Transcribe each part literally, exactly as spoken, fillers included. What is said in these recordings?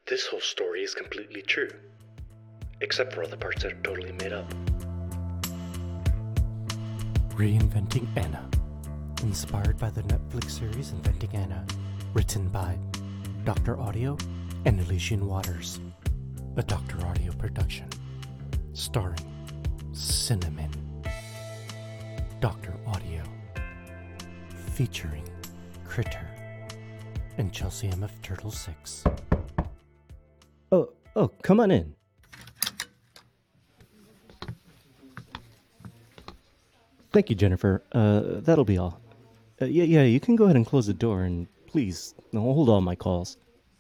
This whole story is completely true, except for all the parts that are totally made up. Reinventing Anna. Inspired by the Netflix series Inventing Anna. Written by Doctor Audio and Elysian Waters. A Doctor Audio production. Starring Cinnamon. Doctor Audio. Featuring Critter and Chelsea M F Turtle six. Oh, oh, come on in. Thank you, Jennifer. Uh, that'll be all. Uh, yeah, yeah, you can go ahead and close the door, and please, no, hold all my calls.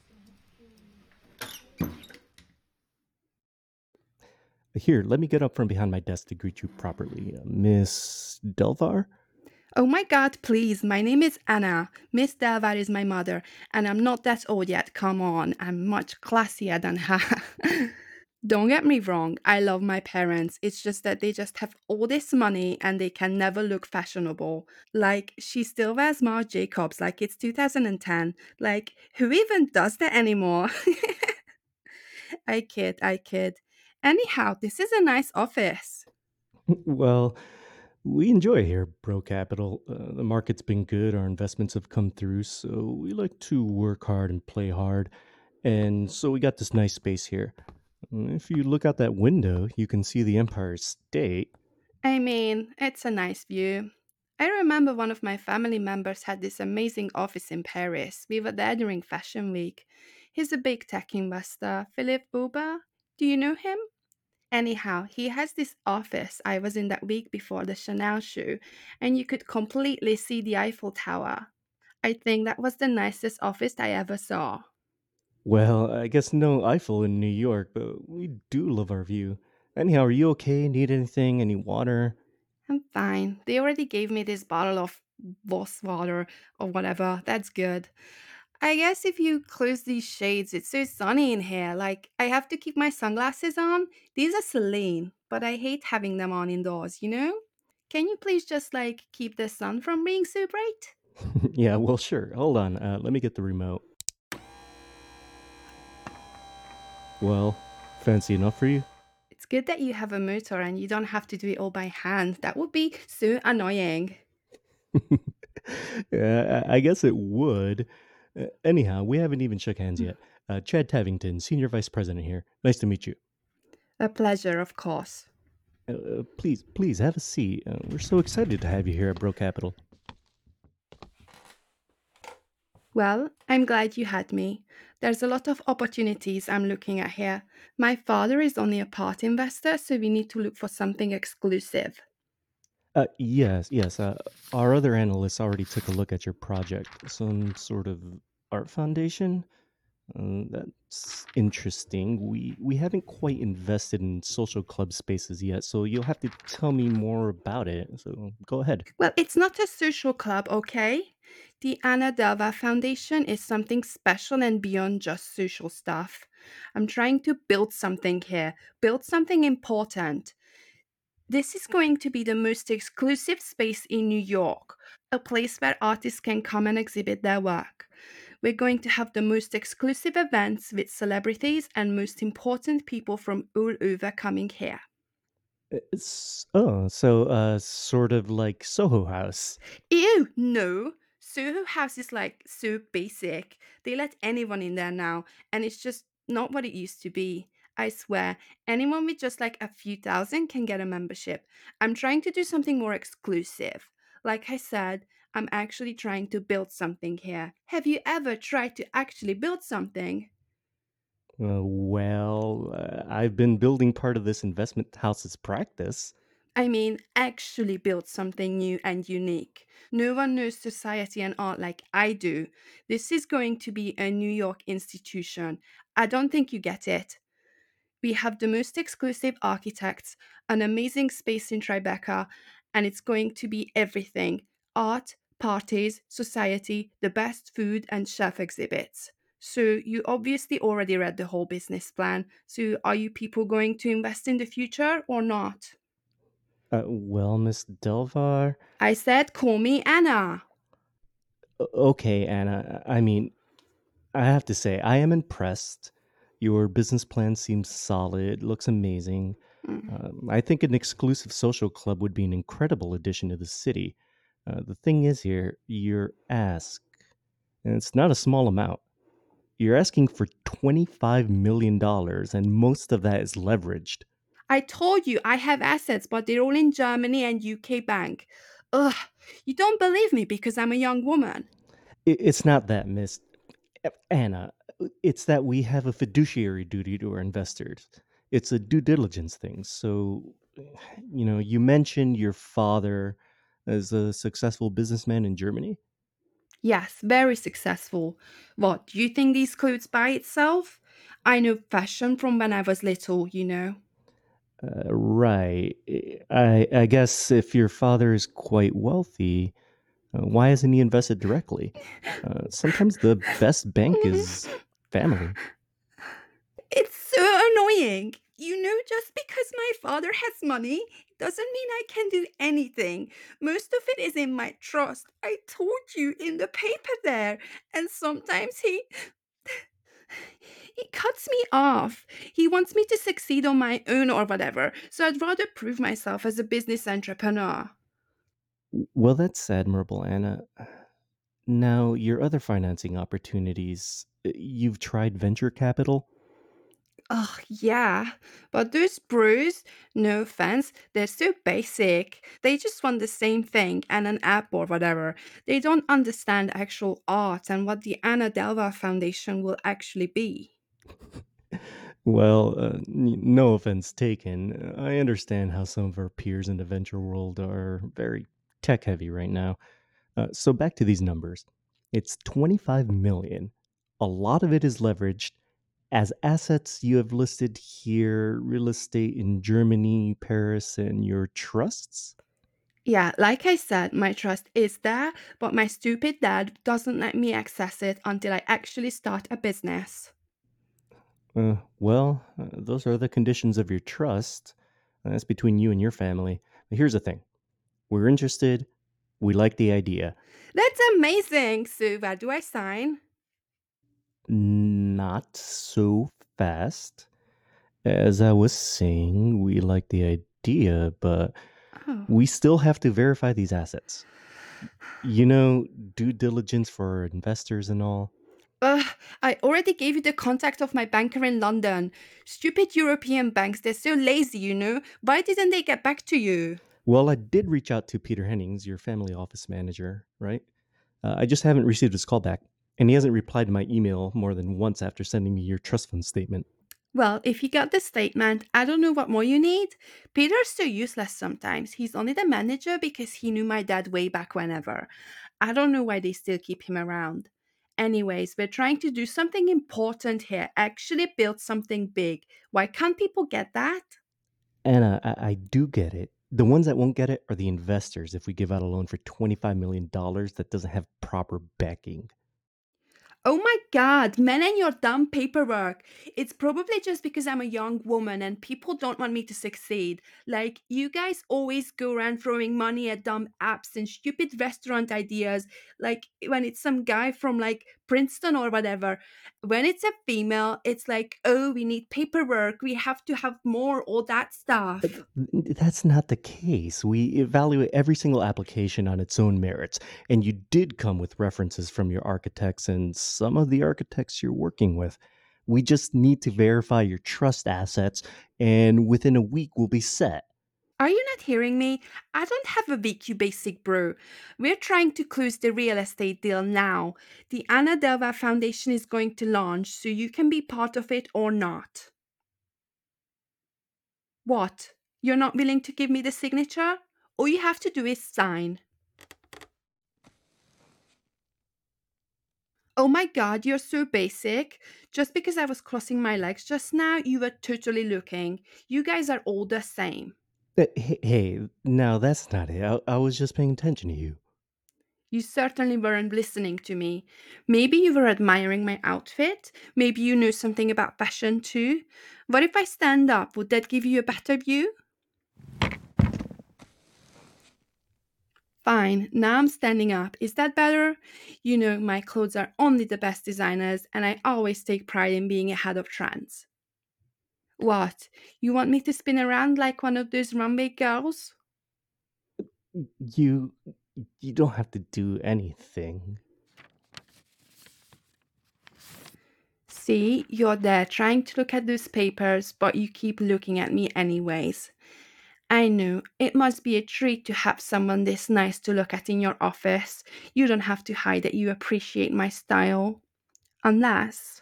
Here, let me get up from behind my desk to greet you properly. Uh, Miss Delvar? Oh my god, please, my name is Anna. Miss Delvar is my mother, and I'm not that old yet, come on. I'm much classier than her. Don't get me wrong, I love my parents. It's just that they just have all this money and they can never look fashionable. Like, she still wears Marc Jacobs like it's two thousand ten. Like, who even does that anymore? I kid, I kid. Anyhow, this is a nice office. Well, we enjoy here, Bro Capital. Uh, the market's been good, our investments have come through, so we like to work hard and play hard. And so we got this nice space here. If you look out that window, you can see the Empire State. I mean, it's a nice view. I remember one of my family members had this amazing office in Paris. We were there during Fashion Week. He's a big tech investor, Philippe Buba. Do you know him? Anyhow, he has this office. I was in that week before the Chanel show, and you could completely see the Eiffel Tower. I think that was the nicest office I ever saw. Well, I guess no Eiffel in New York, but we do love our view. Anyhow, are you okay? Need anything? Any water? I'm fine. They already gave me this bottle of Voss water or whatever. That's good. I guess if you close these shades, it's so sunny in here. Like, I have to keep my sunglasses on. These are Celine, but I hate having them on indoors, you know? Can you please just, like, keep the sun from being so bright? Yeah, well, sure. Hold on. Uh, let me get the remote. Well, fancy enough for you? It's good that you have a motor and you don't have to do it all by hand. That would be so annoying. Yeah, I I guess it would. Uh, anyhow, we haven't even shook hands yet. Uh, Chad Tavington, Senior Vice President here. Nice to meet you. A pleasure, of course. Uh, uh, please, please have a seat. Uh, we're so excited to have you here at Bro Capital. Well, I'm glad you had me. There's a lot of opportunities I'm looking at here. My father is only a part investor, so we need to look for something exclusive. Uh, yes, yes. Uh, our other analysts already took a look at your project. Some sort of art foundation. Uh, that's interesting. We we haven't quite invested in social club spaces yet, so you'll have to tell me more about it. So go ahead. Well, it's not a social club, okay? The Anna Delva Foundation is something special and beyond just social stuff. I'm trying to build something here, build something important. This is going to be the most exclusive space in New York, a place where artists can come and exhibit their work. We're going to have the most exclusive events with celebrities and most important people from all over coming here. It's, oh, so uh, sort of like Soho House. Ew, no. Soho House is like so basic. They let anyone in there now, and it's just not what it used to be. I swear, anyone with just like a few thousand can get a membership. I'm trying to do something more exclusive. Like I said, I'm actually trying to build something here. Have you ever tried to actually build something? Uh, well, uh, I've been building part of this investment house's practice. I mean, actually build something new and unique. No one knows society and art like I do. This is going to be a New York institution. I don't think you get it. We have the most exclusive architects, an amazing space in Tribeca, and it's going to be everything: art, parties, society, the best food, and chef exhibits. So, you obviously already read the whole business plan. So, are you people going to invest in the future or not? Uh, well, Miss Delvar. I said, call me Anna. O- Okay, Anna. I mean, I have to say, I am impressed. Your business plan seems solid, looks amazing. Mm. Um, I think an exclusive social club would be an incredible addition to the city. Uh, the thing is here, your ask, and it's not a small amount. You're asking for twenty-five million dollars, and most of that is leveraged. I told you I have assets, but they're all in Germany and U K bank. Ugh, you don't believe me because I'm a young woman. I- It's not that, Miss A- Anna. It's that we have a fiduciary duty to our investors. It's a due diligence thing. So, you know, you mentioned your father as a successful businessman in Germany. Yes, very successful. What, do you think these clothes by itself? I know fashion from when I was little, you know. Uh, right. I I guess if your father is quite wealthy, uh, why hasn't he invested directly? Uh, sometimes the best bank is family. It's so annoying. You know, just because my father has money doesn't mean I can do anything. Most of it is in my trust. I told you in the paper there. And sometimes he he cuts me off. He wants me to succeed on my own or whatever. So I'd rather prove myself as a business entrepreneur. Well, that's admirable, Anna. Now, your other financing opportunities, uh, you've tried venture capital? Oh, yeah. But those bros, no offense, they're so basic. They just want the same thing and an app or whatever. They don't understand actual art and what the Anna Delva Foundation will actually be. Well, uh, n- no offense taken. I understand how some of our peers in the venture world are very tech heavy right now. Uh, so back to these numbers. It's twenty-five million. A lot of it is leveraged as assets you have listed here, real estate in Germany, Paris, and your trusts. Yeah, like I said, my trust is there, but my stupid dad doesn't let me access it until I actually start a business. Uh, well, uh, those are the conditions of your trust. Uh, That's between you and your family. But here's the thing: we're interested. We like the idea. That's amazing! So, where do I sign? Not so fast. As I was saying, we like the idea, but Oh. we still have to verify these assets. You know, due diligence for our investors and all. Ugh, I already gave you the contact of my banker in London. Stupid European banks, they're so lazy, you know. Why didn't they get back to you? Well, I did reach out to Peter Hennings, your family office manager, right? Uh, I just haven't received his call back, and he hasn't replied to my email more than once after sending me your trust fund statement. Well, if you got the statement, I don't know what more you need. Peter's so useless sometimes. He's only the manager because he knew my dad way back whenever. I don't know why they still keep him around. Anyways, we're trying to do something important here, actually build something big. Why can't people get that? Anna, I, I do get it. The ones that won't get it are the investors if we give out a loan for twenty-five million dollars that doesn't have proper backing. Oh my god, men and your dumb paperwork. It's probably just because I'm a young woman and people don't want me to succeed. Like, you guys always go around throwing money at dumb apps and stupid restaurant ideas. Like, when it's some guy from like Princeton or whatever. When it's a female, it's like, oh, we need paperwork. We have to have more, all that Uh, stuff. th- That's not the case. We evaluate every single application on its own merits, and you did come with references from your architects and some of the architects you're working with. We just need to verify your trust assets, and within a week, we'll be set. Are you not hearing me? I don't have a V Q basic, bro. We're trying to close the real estate deal now. The Anna Delva Foundation is going to launch, so you can be part of it or not. What? You're not willing to give me the signature? All you have to do is sign. Oh my god, you're so basic. Just because I was crossing my legs just now, you were totally looking. You guys are all the same. Uh, Hey, hey, no, that's not it. I, I was just paying attention to you. You certainly weren't listening to me. Maybe you were admiring my outfit. Maybe you knew something about fashion too. What if I stand up? Would that give you a better view? Fine, now I'm standing up. Is that better? You know, my clothes are only the best designers, and I always take pride in being ahead of trends. What? You want me to spin around like one of those runway girls? You you don't have to do anything. See, you're there trying to look at those papers, but you keep looking at me anyways. I know, it must be a treat to have someone this nice to look at in your office. You don't have to hide that you appreciate my style. Unless.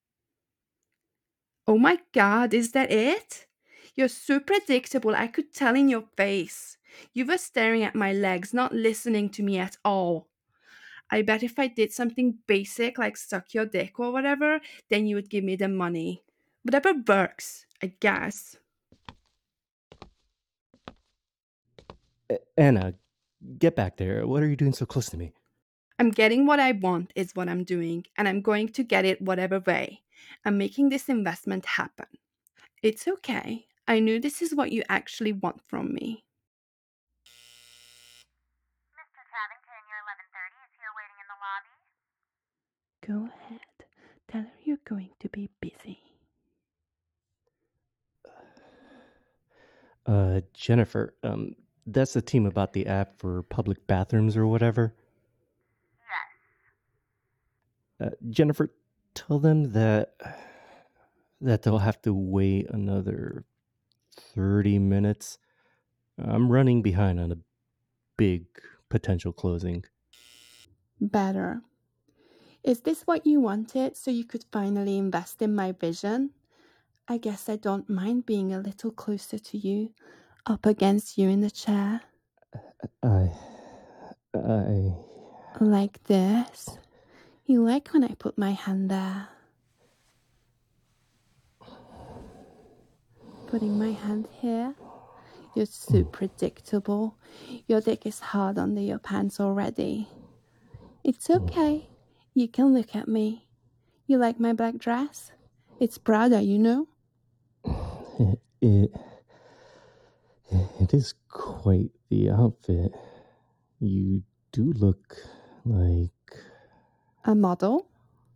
Oh my god, is that it? You're so predictable, I could tell in your face. You were staring at my legs, not listening to me at all. I bet if I did something basic like suck your dick or whatever, then you would give me the money. Whatever works, I guess. A- Anna, get back there. What are you doing so close to me? I'm getting what I want, is what I'm doing, and I'm going to get it whatever way. I'm making this investment happen. It's okay. I knew this is what you actually want from me. Mister Paddington, your eleven thirty is here waiting in the lobby. Go ahead. Tell her you're going to be busy. Uh, Jennifer, um, that's the team about the app for public bathrooms or whatever. Yes. Uh, Jennifer, tell them that that they'll have to wait another thirty minutes. I'm running behind on a big potential closing. Better. Is this what you wanted so you could finally invest in my vision? I guess I don't mind being a little closer to you, up against you in the chair. I. I. Like this. You like when I put my hand there. Putting my hand here. You're so predictable. Your dick is hard under your pants already. It's okay. You can look at me. You like my black dress? It's Prada, you know? It, it. It is quite the outfit. You do look like. A model?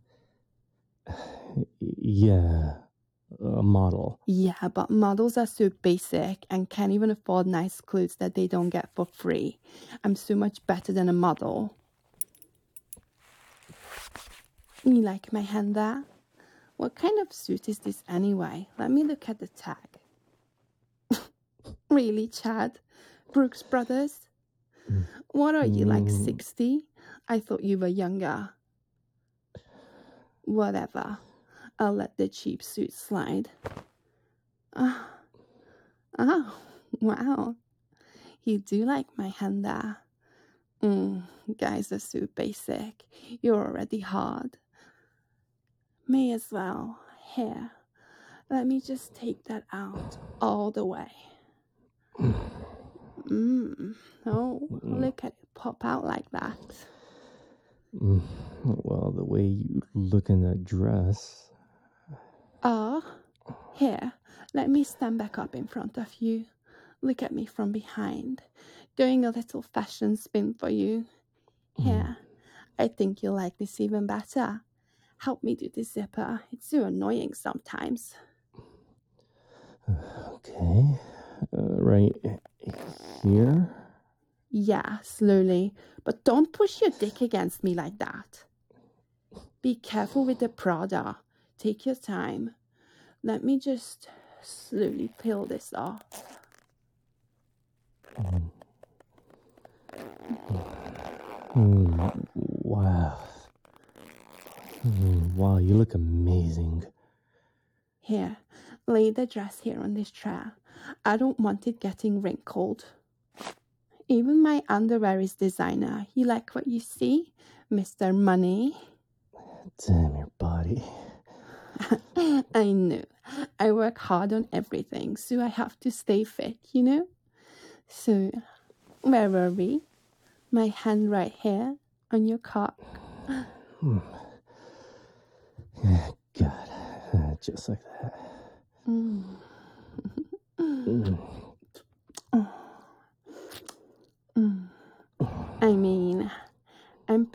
Yeah, a model. Yeah, but models are so basic and can't even afford nice clothes that they don't get for free. I'm so much better than a model. You like my hand there? What kind of suit is this anyway? Let me look at the tag. Really, Chad? Brooks Brothers? What are you, like sixty? I thought you were younger. Whatever. I'll let the cheap suit slide. Ah, oh, wow. You do like my hand there. Mm, guys are so basic. You're already hard. May as well. Here, let me just take that out all the way. Mmm. Oh, look at it pop out like that. Mm, well, the way you look in that dress. Ah, oh, here, let me stand back up in front of you. Look at me from behind, doing a little fashion spin for you. Here, I think you'll like this even better. Help me do the zipper. It's so annoying sometimes. Okay, uh, right here. Yeah, slowly, but don't push your dick against me like that. Be careful with the Prada. Take your time. Let me just slowly peel this off. Mm. Mm, wow. Mm, wow, you look amazing. Here, lay the dress here on this chair. I don't want it getting wrinkled. Even my underwear is designer. You like what you see, Mister Money? Damn your body. I know. I work hard on everything, so I have to stay fit, you know? So, where were we? My hand right here on your cock. Hmm. Yeah, God, uh, just like that. Mm. Mm. Oh. Mm.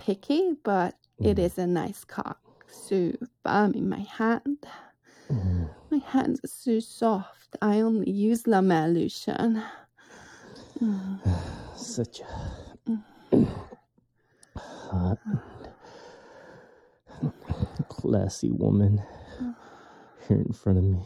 picky, but it Mm, is a nice cock. So firm in my hand. mm. My hands are so soft. I only use La Mer lotion. Mm, Such a mm, hot, classy woman mm, here in front of me.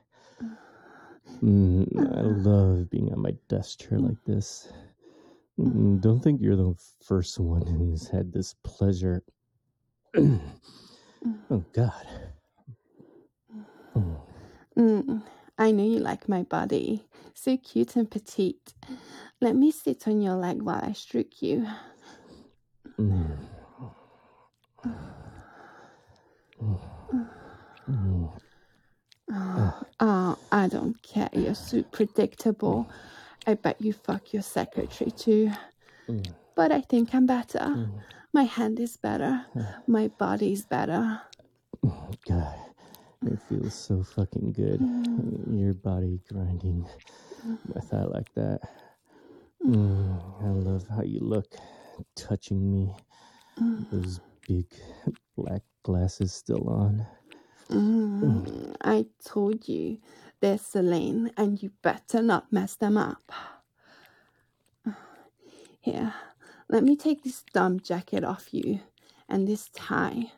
Mm, I love being on my desk chair mm, like this. Mm, don't think you're the first one who's had this pleasure. mm, Oh, God. Mm, mm. I know you like my body. So cute and petite. Let me sit on your leg while I stroke you. mm, mm. Oh, oh, I don't care. You're so predictable. I bet you fuck your secretary too. Mm, But I think I'm better. mm. My hand is better. My body's better. God, it feels so fucking good. Mm, Your body grinding mm, my thigh like that. mm, Mm, I love how you look, touching me. mm, Those big black glasses still on. Mm, mm. I told you they're Celine, and you better not mess them up. Here, let me take this dumb jacket off you and this tie.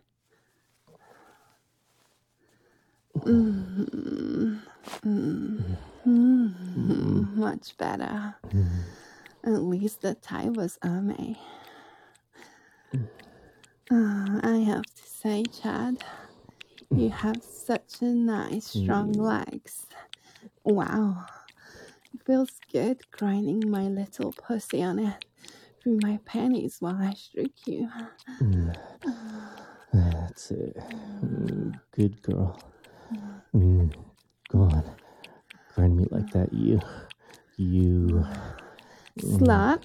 Mm, mm, mm, mm, much better. mm, At least the tie was Hermes. mm, Uh, I have to say, Chad, you have such a nice, strong mm, legs. Wow. It feels good grinding my little pussy on it through my panties while I stroke you. mm. That's it. Mm, good girl. Mm, go on. Grind me like that, you. You. Mm, Slut.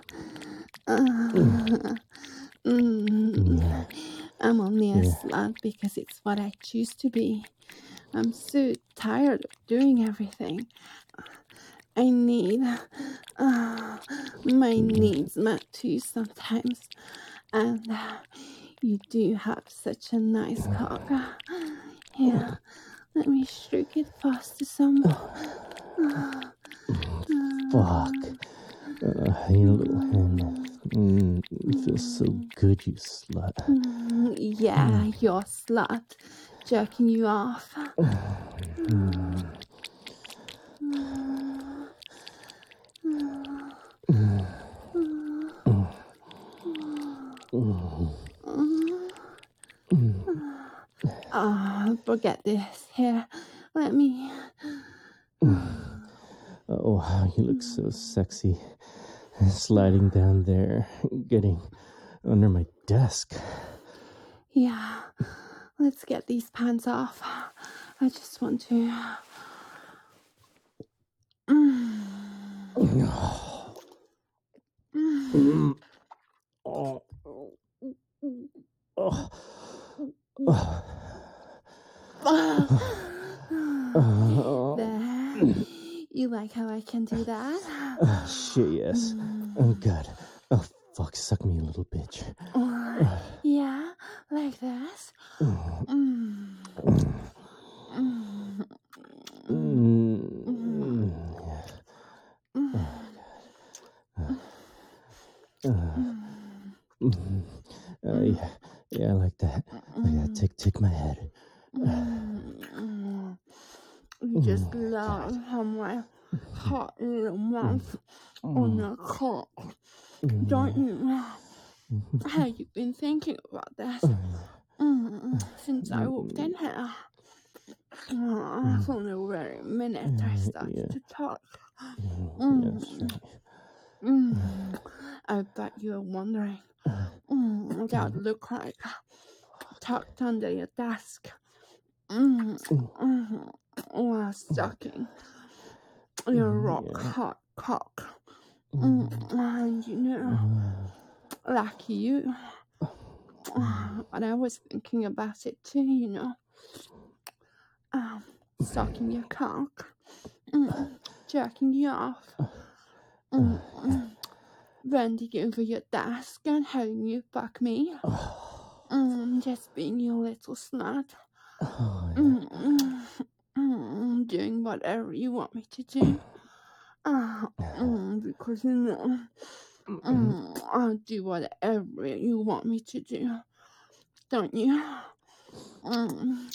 mm, Uh, mm, yeah. I'm only a Yeah. slut because it's what I choose to be. I'm so tired of doing everything. I need uh, my Mm, needs met too sometimes. And uh, you do have such a nice cock. Here, let me stroke it faster some more. fuck. Uh, your little hand. Mm, it feels so good, you slut. Mm, yeah, you're a slut. Jerking you off. Mm, mm, mm, mm. Ah, forget this. Here, let me. Oh, wow, you look so sexy. Sliding down there, getting under my desk. Yeah, let's get these pants off. I just want to. Mm. Mm. Oh. Oh. Oh. There. You like how I can do that? Ah, shit, yes. Oh, God. Oh, fuck, suck me, you little bitch. Uh, yeah, like this. Mm. Mm. Mm. Mm. Mm. Oh, God. Uh, mm. Uh, yeah, yeah, I like that. Yeah, tick, tick my head. Mm. You just Mm, love God. how my hot little mouth Mm, on your cock, mm, don't you? mm, Have you been thinking about this mm, since I walked in here? Uh, from the very minute I mm, started yeah, to talk. mm, yes, Mm, right. mm. I bet you're wondering mm, what that would look like tucked under your desk. Mm, mm, while sucking your rock Yeah. hot cock. Mm, and you know, like you. But I was thinking about it too, you know. Um, sucking your cock, mm, jerking you off. Mm, mm. bending over your desk and having you fuck me. Oh, Mm, just being your little slut. oh, yeah. Mm, mm, mm, doing whatever you want me to do. Uh, mm, because you know, mm, I'll do whatever you want me to do. Don't you? Mm.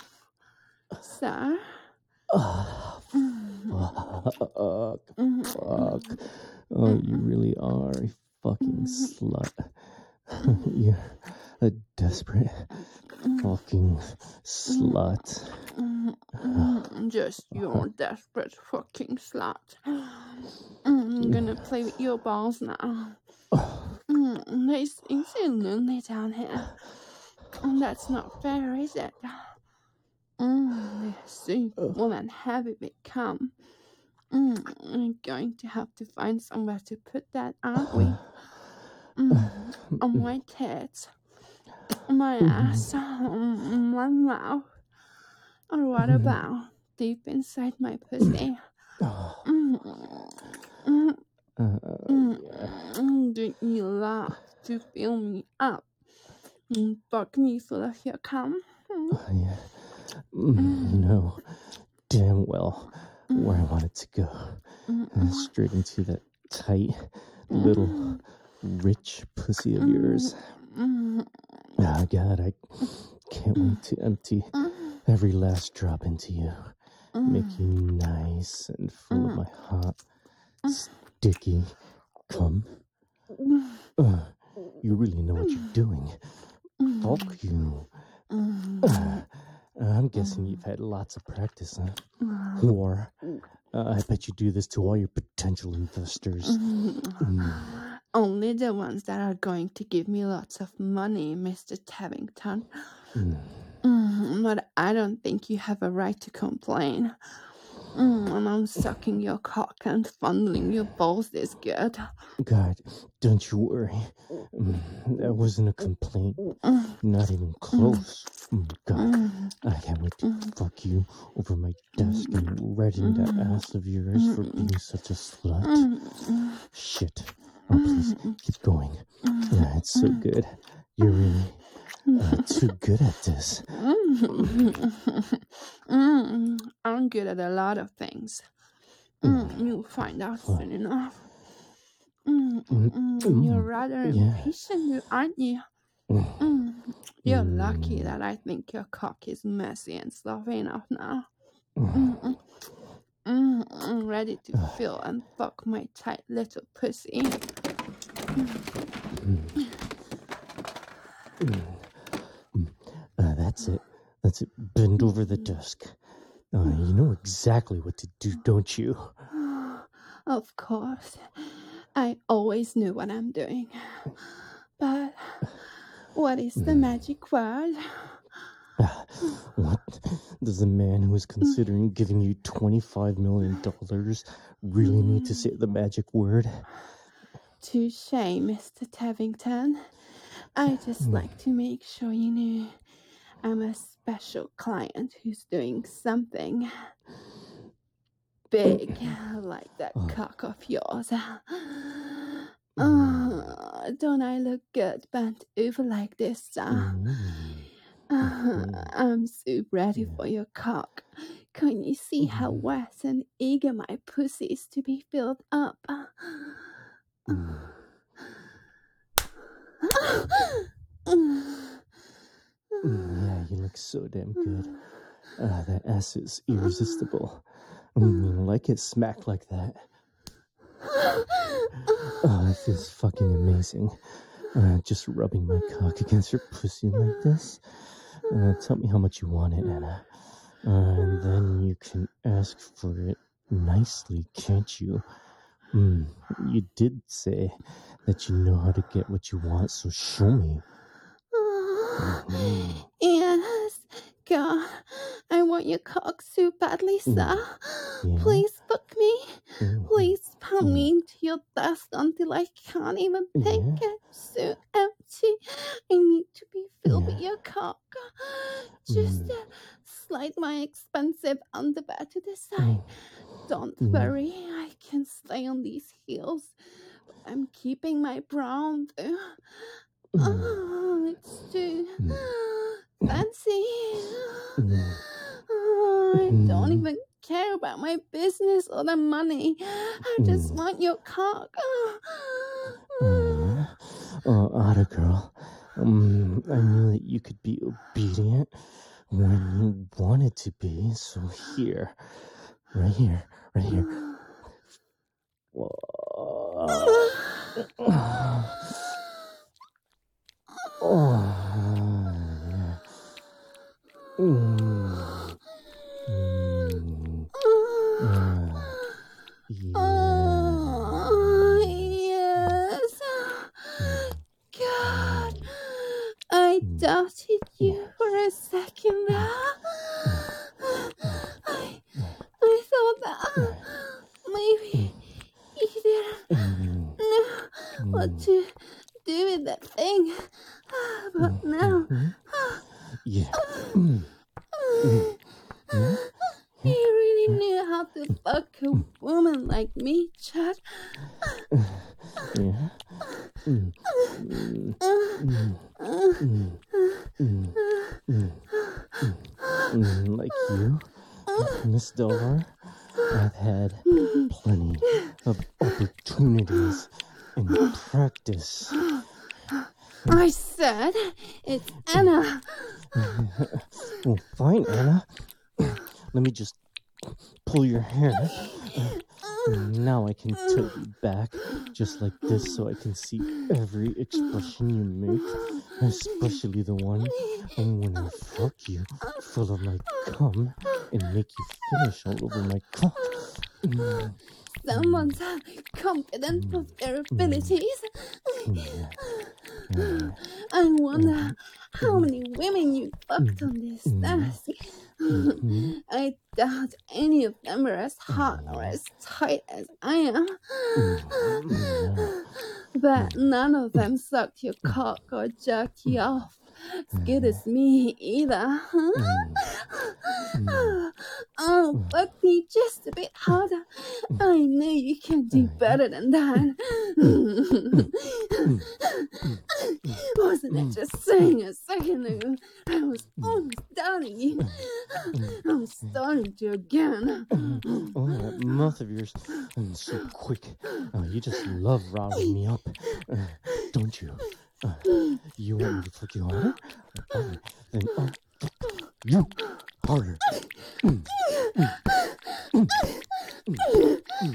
Sir? Oh, Mm, fuck. mm, Fuck. Oh, you mm, really are a fucking mm, slut. mm, You're a desperate mm, fucking mm, slut. mm, mm. Just your desperate fucking slut. Mm, I'm gonna play with your balls now. Mm, they seem so lonely down here. And that's not fair, is it? Mm, they're so full and heavy they come. Mm, we're going to have to find somewhere to put that, aren't we? Mm, on my tits, my ass, mm, my mouth, or what about deep inside my pussy? Mm, mm, Uh, mm, yeah. mm, do you love to fill me up? Mm, fuck me full of your cum? Mm, Oh, yeah. Mm, You mm, know damn well where I mm, wanted to go. mm, Uh, mm, straight into that tight little mm, rich pussy of mm, yours. mm, Oh, God, I can't mm, wait to empty mm, every last drop into you. Make you mm, nice and full of mm, my hot, mm, sticky cum. mm, Uh, you really know what you're doing. mm, Fuck you. mm, Uh, I'm guessing you've had lots of practice, huh? mm, Whore. Uh, I bet you do this to all your potential investors. mm. Mm. Only the ones that are going to give me lots of money, Mister Tavington. Mm. Mm, but I don't think you have a right to complain. Mm, and I'm sucking your cock and fondling your balls this good. God, don't you worry. Mm, that wasn't a complaint. Mm, Not even mm, close. Mm, God, mm, I can't wait to mm, fuck you over my desk and right in that mm, ass of yours for mm, being such a slut. mm, Shit. Oh, please, mm, keep going. mm, Yeah, it's so mm, good. You're really uh, too good at this. mm. Mm, I'm good at a lot of things. Mm, you'll find out Fuck. soon enough. Mm, Mm, mm, you're mm, rather yeah. impatient, aren't you? Mm, Mm, you're lucky mm, that I think your cock is messy and sloppy enough now. mm. Mm, mm, mm, I'm ready to Uh, fill and fuck my tight little pussy. mm, mm, mm. Uh, that's it. That's it. Bend over the desk. Uh, you know exactly what to do, don't you? Of course, I always knew what I'm doing. But what is the Mm. magic word? Ah, What does the man who is considering giving you twenty-five million dollars really need to say the magic word? Touche, Mister Tavington. I just Mm. like to make sure you knew I'm a special client who's doing something big, like that Oh. cock of yours. Mm. Uh, don't I look good bent over like this? Uh? Mm. Uh, Mhm. I'm so ready Yeah. for your cock. Can you see how Mhm. wet and eager my pussy is to be filled up? Mm. Mm, Yeah, you look so damn good. Uh, that ass is irresistible. Mm, You like it smacked like that. Oh, it feels fucking amazing. Uh, just rubbing my cock against your pussy like this. Uh, tell me how much you want it, Anna. Uh, and then you can ask for it nicely, can't you? Mm, you did say that you know how to get what you want, so show me. Mhm. Yes, God, I want your cock so badly, sir. Yeah? Please fuck me. Mhm. Please pound Mm. me into your desk until I can't even think. Yeah? I'm so empty. I need to be filled with Yeah. your cock. Just Mm. uh, slide my expensive underwear to the side. Mm. Don't Mm. worry, I can stay on these heels, but I'm keeping my brown though. Oh, it's too fancy. Oh, I don't even care about my business or the money. I just want your cock. Oh, oh, Otter girl. Um, I knew that you could be obedient when you wanted to be, so here. Right here. Right here. Oh, yeah. Mm. Mm. Uh, yeah. Oh, yes. God, I doubted you for a second there. I, I thought that maybe you didn't know what to do with that thing. But now, Yeah. Mm. Mm. Mm. you really knew how to fuck a woman like me, Chad. Yeah. Mm. Mm. Mm. Mm. Mm. Mm. Mm. Like you, Miss Delvar, I've had plenty of opportunities in practice. I said it's Anna. Well, fine, Anna. Let me just pull your hair. Now I can tilt you back just like this so I can see every expression you make, especially the one when I fuck you full of my cum and make you finish all over my cock. Mm. Someone's confident of their abilities. Yeah. Yeah. I wonder how many women you fucked on this task. Mhm. I doubt any of them are as hot or as tight as I am. Mhm. But none of them sucked your cock or jerked you off as good as me either. Oh, fuck me just a bit harder. I know you can do better than that. Wasn't it just saying a second ago? I was almost doubting you. I'm starting to again. Oh, that mouth of yours, and so quick. Oh, you just love riling me up, uh, don't you? Uh, you want me to fuck you harder? Fine. Then I'll fuck you harder. Mm, mm, mm, mm, mm.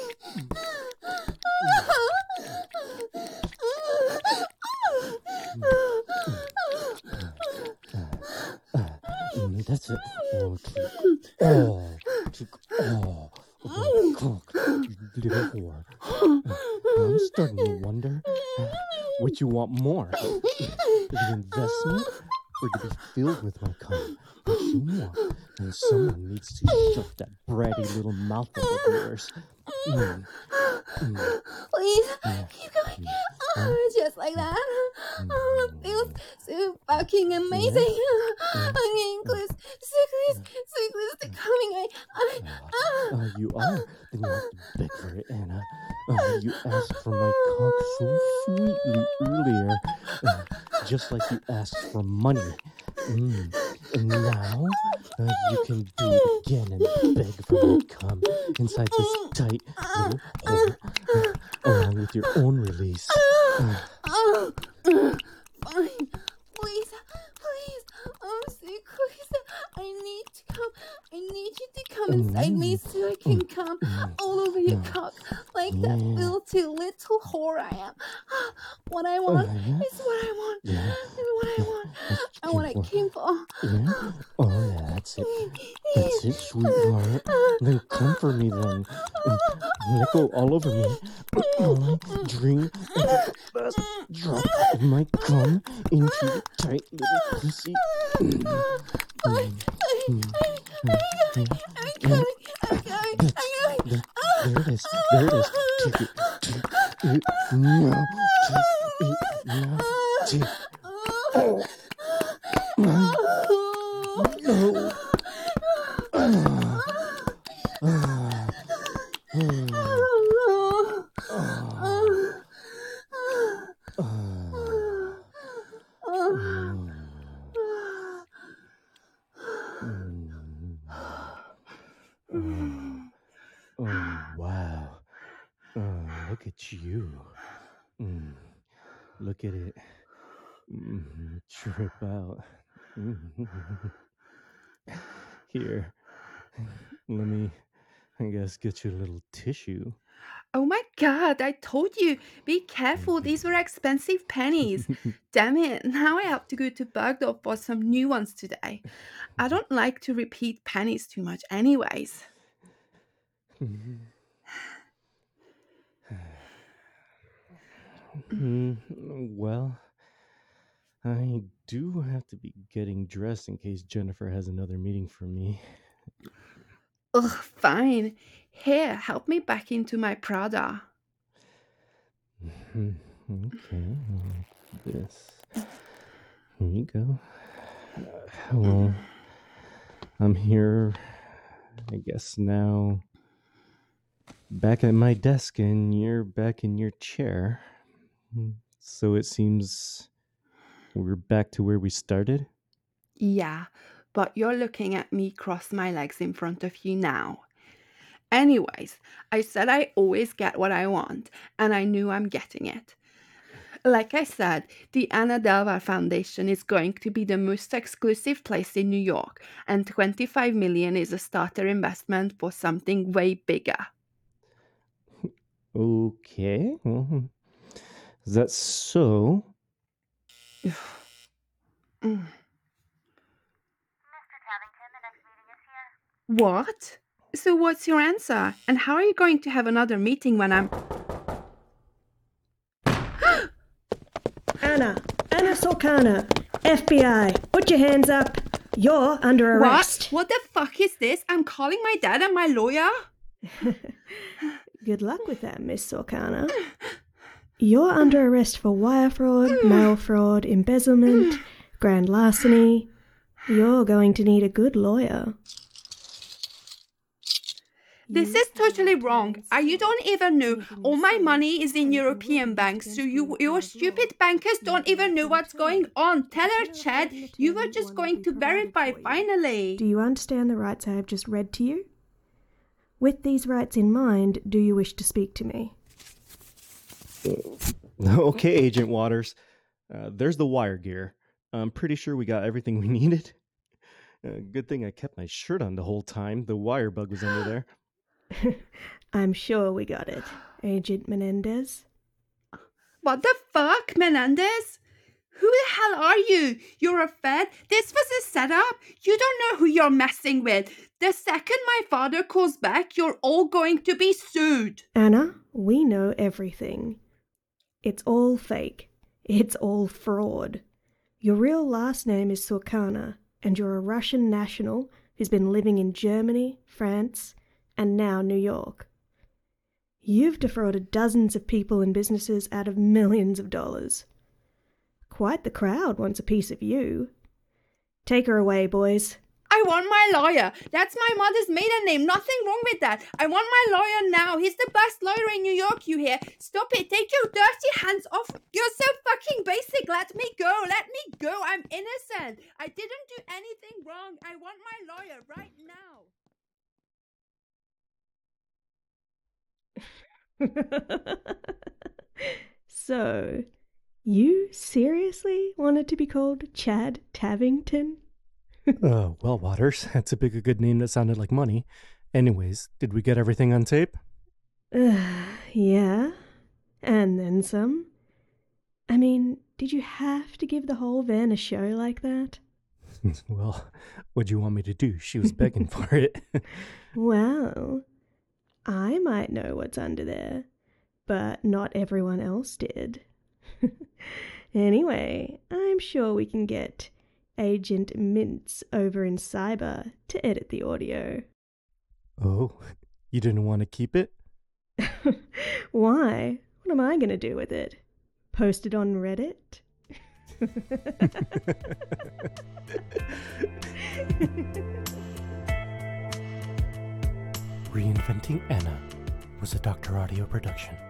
Mm, that's it. Oh, take all. Take all of my cock, you little whore. Uh, I'm starting to wonder uh, what you want more. The investment or to be filled with my cum? What you want? And someone needs to shut that bratty little mouth up of yours. Mm. Mm. Please, Yeah. keep going. Mm. Oh, just like that. Oh, it feels so fucking amazing. I'm getting close, so close, so close to coming. I, I, Uh, uh, you are? Then you have to beg for it, Anna. Uh, you asked for my cock so sweetly earlier, uh, just like you asked for money. Mm. And now uh, you can do it again and beg for my cum inside this tight little hole, uh, along with your own release. Uh, oh, fine. Please, please. I'm so close. I need to come. I need you to come inside me so I can come all over your cock like that Yeah. filthy little whore I am. What I want Uh, yeah. is what I want. Yeah. Is what I want. That's And what I what you came for. Yeah? Oh, yeah, that's it. That's it, sweetheart. Then come for me, then. And let go all over me. While I drink the last drop of my cum into your tight little pussy. Fine, fine. I'm going. I'm going. I'm going. I'm going. There, there it is. There it is. Take it. Take it now. Take it now. Take it. Oh. My. No. Ah. Ah. Ah. Oh, oh wow. Oh, look at you. Mm, look at it. Mm, trip out. Mm. Here, let me, I guess, get you a little tissue. Oh my god, I told you, be careful, these were expensive pennies. Damn it, now I have to go to Bergdorf for some new ones today. I don't like to repeat pennies too much anyways. Mm, well, I do have to be getting dressed in case Jennifer has another meeting for me. Ugh, fine. Here, help me back into my Prada. Mhm. Okay, like this. Here you go. Uh, well, I'm here, I guess now, back at my desk, and you're back in your chair. Mm, So it seems we're back to where we started. Yeah, but you're looking at me cross my legs in front of you now. Anyways, I said I always get what I want, and I knew I'm getting it. Like I said, the Anna Delvaux Foundation is going to be the most exclusive place in New York, and twenty-five million is a starter investment for something way bigger. Okay, well, is that so? Mm. Mister Tavington, the next meeting is here. What? So what's your answer? And how are you going to have another meeting when I'm... Anna, Anna Sorkana, F B I, put your hands up. You're under arrest. What? What the fuck is this? I'm calling my dad and my lawyer. Good luck with that, Miss Sorkana. You're under arrest for wire fraud, mail fraud, embezzlement, grand larceny. You're going to need a good lawyer. This is totally wrong. I, you don't even know. All my money is in European banks, so you, your stupid bankers don't even know what's going on. Tell her, Chad, you were just going to verify finally. Do you understand the rights I have just read to you? With these rights in mind, do you wish to speak to me? Okay, Agent Waters. Uh, there's the wire gear. I'm pretty sure we got everything we needed. Uh, good thing I kept my shirt on the whole time. The wire bug was under there. I'm sure we got it, Agent Menendez. What the fuck, Menendez? Who the hell are you? You're a Fed? This was a setup? You don't know who you're messing with. The second my father calls back, you're all going to be sued. Anna, we know everything. It's all fake. It's all fraud. Your real last name is Sorkana, and you're a Russian national who's been living in Germany, France, and now New York. You've defrauded dozens of people and businesses out of millions of dollars. Quite the crowd wants a piece of you. Take her away, boys. I want my lawyer. That's my mother's maiden name. Nothing wrong with that. I want my lawyer now. He's the best lawyer in New York, you hear? Stop it. Take your dirty hands off. You're so fucking basic. Let me go. Let me go. I'm innocent. I didn't do anything wrong. I want my lawyer right now. So, you seriously wanted to be called Chad Tavington? Uh, well, Waters, that's a big a good name that sounded like money. Anyways, did we get everything on tape? Uh, yeah, and then some. I mean, did you have to give the whole van a show like that? Well, what'd you want me to do? She was begging for it. Well, I might know what's under there, but not everyone else did. Anyway, I'm sure we can get Agent Mintz over in Cyber to edit the audio. Oh, you didn't want to keep it? Why? What am I going to do with it? Post it on Reddit? Reinventing Anna was a Doctor Audio production.